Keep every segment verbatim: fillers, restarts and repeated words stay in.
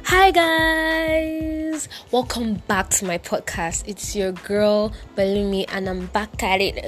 Hi guys, welcome back to my podcast. It's your girl Balumi and I'm back at it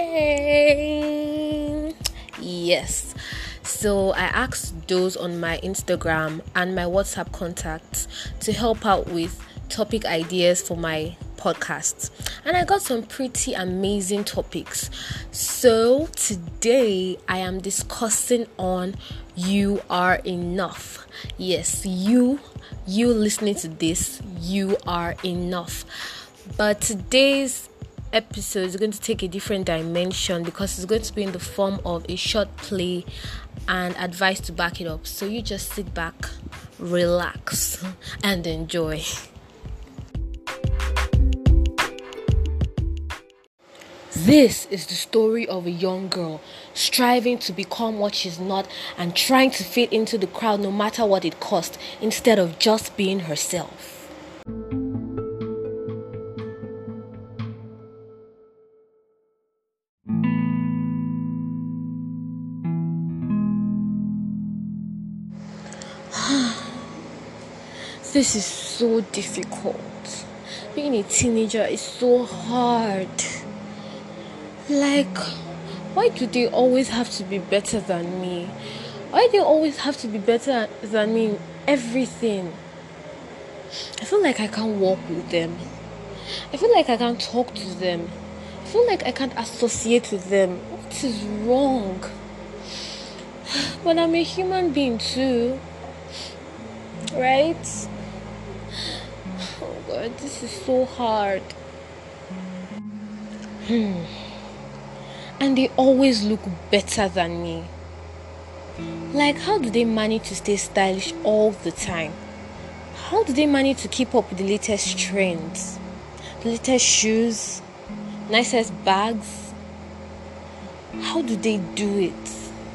again. Yes, so I asked those on my Instagram and my WhatsApp contacts to help out with topic ideas for my podcast, and I got some pretty amazing topics. So today I am discussing on you are enough. Yes, you you listening to this, you are enough. But today's episode is going to take a different dimension because it's going to be in the form of a short play and advice to back it up. So you just sit back, relax, and enjoy. This is the story of a young girl striving to become what she's not and trying to fit into the crowd no matter what it costs, instead of just being herself. This is so difficult. Being a teenager is so hard. Like, why do they always have to be better than me? Why do they always have to be better than me in everything? I feel like I can't walk with them. I feel like I can't talk to them. I feel like I can't associate with them. What is wrong? But I'm a human being too. Right? Oh God, this is so hard. Hmm. And they always look better than me. Like, how do they manage to stay stylish all the time? How do they manage to keep up with the latest trends? The latest shoes? Nicest bags? How do they do it?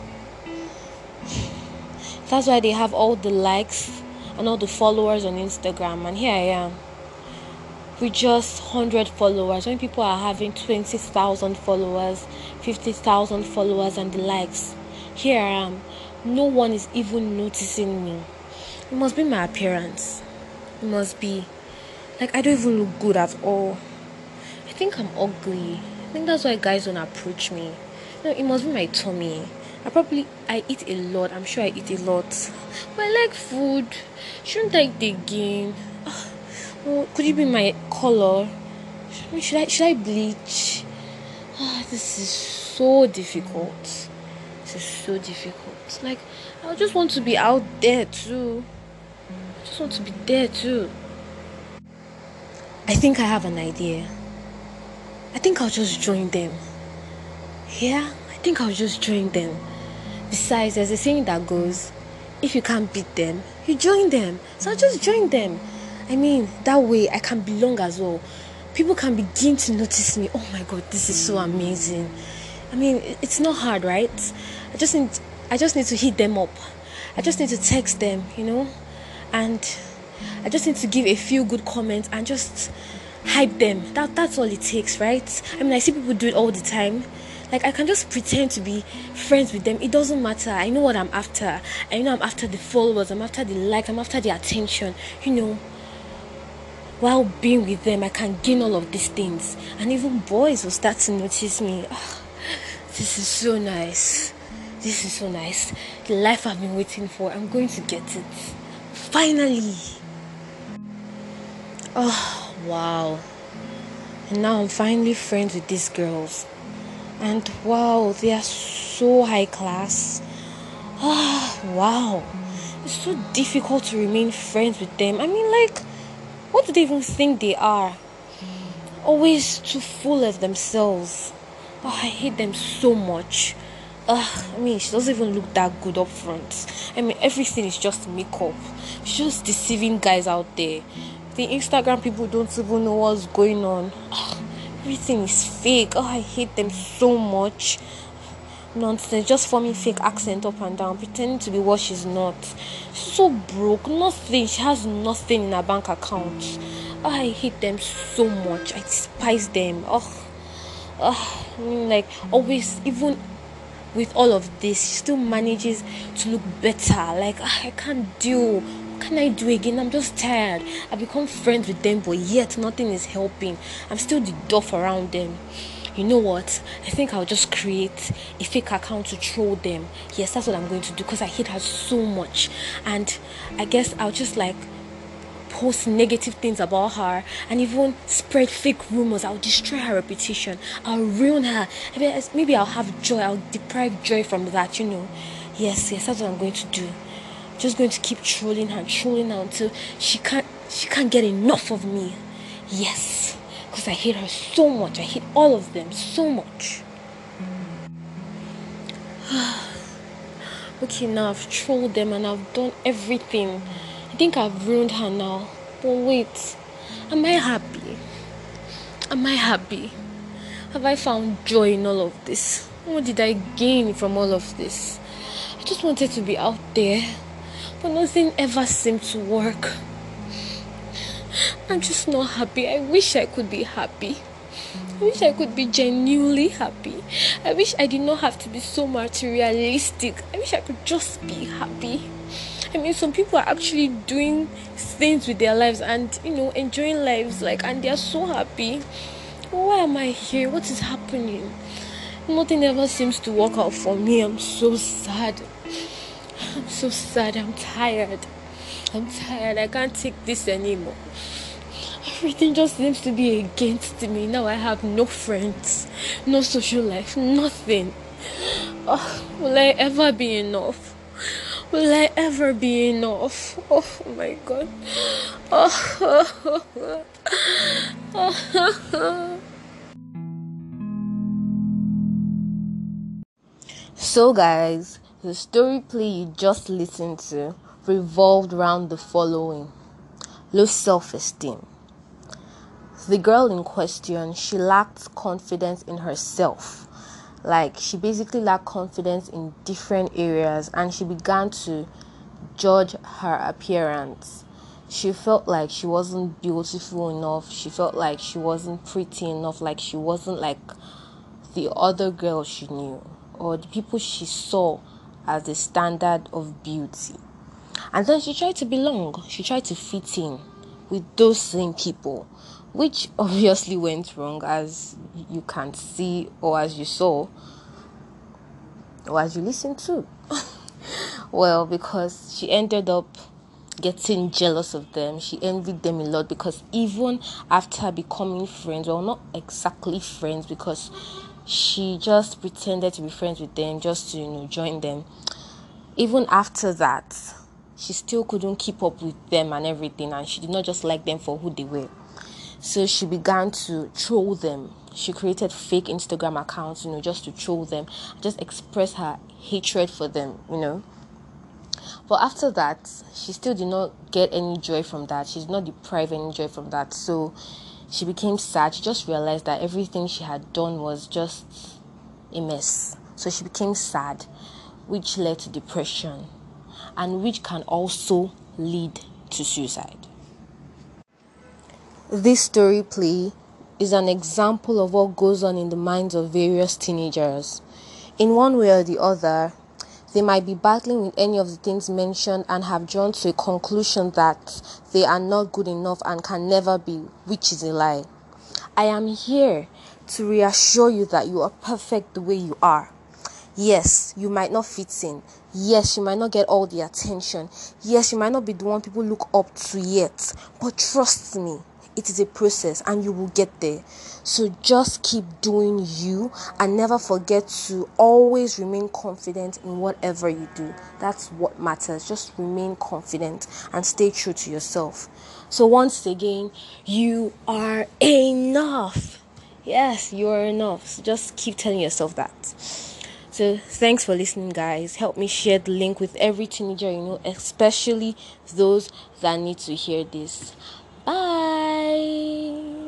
That's why they have all the likes and all the followers on Instagram. And here I am with just one hundred followers, when people are having twenty thousand followers, fifty thousand followers, and the likes. Here I am. No one is even noticing me. It must be my appearance. It must be. Like, I don't even look good at all. I think I'm ugly. I think that's why guys don't approach me. No, it must be my tummy. I probably, I eat a lot. I'm sure I eat a lot. But I like food. Shouldn't I eat again? Oh, could it be my color? Should I should I bleach? Oh, this is so difficult. This is so difficult. Like, I just want to be out there too. I just want to be there too. I think I have an idea. I think I'll just join them. Yeah, I think I'll just join them. Besides, there's a saying that goes, if you can't beat them, you join them. So I'll just join them. I mean, that way I can belong as well. People can begin to notice me. Oh my God, this is so amazing. I mean, it's not hard, right? I just need, I just need to hit them up. I just need to text them, you know, and I just need to give a few good comments and just hype them. That that's all it takes, right? I mean, I see people do it all the time. Like, I can just pretend to be friends with them. It doesn't matter. I know what I'm after. I know I'm after the followers. I'm after the likes. I'm after the attention. You know. While being with them, I can gain all of these things. And even boys will start to notice me. Oh, this is so nice. This is so nice. The life I've been waiting for. I'm going to get it. Finally. Oh, wow. And now I'm finally friends with these girls. And wow, they are so high class. Oh, wow. It's so difficult to remain friends with them. I mean, like, what do they even think they are? Always too full of themselves. Oh, I hate them so much. Ugh, I mean, she doesn't even look that good up front. I mean, everything is just makeup. She's just deceiving guys out there. The Instagram people don't even know what's going on. Ugh, everything is fake. Oh, I hate them so much. Nonsense, just forming fake accent up and down, pretending to be what she's not. She's so broke, nothing. She has nothing in her bank account. Oh, I hate them so much. I despise them. Oh, oh I mean, like, always, even with all of this, she still manages to look better. Like, I can't deal can I do again? I'm just tired. I become friends with them, but yet nothing is helping. I'm still the duff around them. You know what? I think I'll just create a fake account to troll them. Yes, that's what I'm going to do because I hate her so much. And I guess I'll just like post negative things about her and even spread fake rumors. I'll destroy her reputation. I'll ruin her. Maybe I'll have joy. I'll deprive joy from that, you know. Yes, yes, that's what I'm going to do. I'm just going to keep trolling her, trolling her until she can't she can't get enough of me. Yes. Because I hate her so much. I hate all of them so much. Okay, now I've trolled them and I've done everything. I think I've ruined her now. But wait, am I happy? Am I happy? Have I found joy in all of this? What did I gain from all of this? I just wanted to be out there, but nothing ever seemed to work. I'm just not happy. I wish I could be happy. I wish I could be genuinely happy. I wish I did not have to be so materialistic. I wish I could just be happy. I mean, some people are actually doing things with their lives and, you know, enjoying lives, like, and they are so happy. Why am I here? What is happening? Nothing ever seems to work out for me. I'm so sad. I'm so sad. I'm tired. I'm tired. I can't take this anymore. Everything just seems to be against me. Now I have no friends, no social life, nothing. Oh, will I ever be enough? Will I ever be enough? Oh my God. Oh. So guys, the story play you just listened to revolved around the following: low self-esteem. The girl in question, she lacked confidence in herself. Like, she basically lacked confidence in different areas and she began to judge her appearance. She felt like she wasn't beautiful enough. She felt like she wasn't pretty enough. Like she wasn't like the other girls she knew or the people she saw as the standard of beauty. And then she tried to belong. She tried to fit in with those same people, which obviously went wrong, as you can see, or as you saw, or as you listened to. Well, because she ended up getting jealous of them. She envied them a lot because even after becoming friends, well, not exactly friends, because she just pretended to be friends with them just to, you know, join them. Even after that, she still couldn't keep up with them and everything, and she did not just like them for who they were. So she began to troll them. She created fake Instagram accounts, you know, just to troll them, just express her hatred for them, you know. But after that, she still did not get any joy from that. She did not deprive any joy from that. So she became sad. She just realized that everything she had done was just a mess. So she became sad, which led to depression, and which can also lead to suicide. This story play is an example of what goes on in the minds of various teenagers. In one way or the other, they might be battling with any of the things mentioned and have drawn to a conclusion that they are not good enough and can never be, which is a lie. I am here to reassure you that you are perfect the way you are. Yes, you might not fit in. Yes, you might not get all the attention. Yes, you might not be the one people look up to yet. But trust me, it is a process and you will get there. So just keep doing you and never forget to always remain confident in whatever you do. That's what matters. Just remain confident and stay true to yourself. So once again, you are enough. Yes, you are enough. So just keep telling yourself that. So thanks for listening, guys. Help me share the link with every teenager you know, especially those that need to hear this. Bye.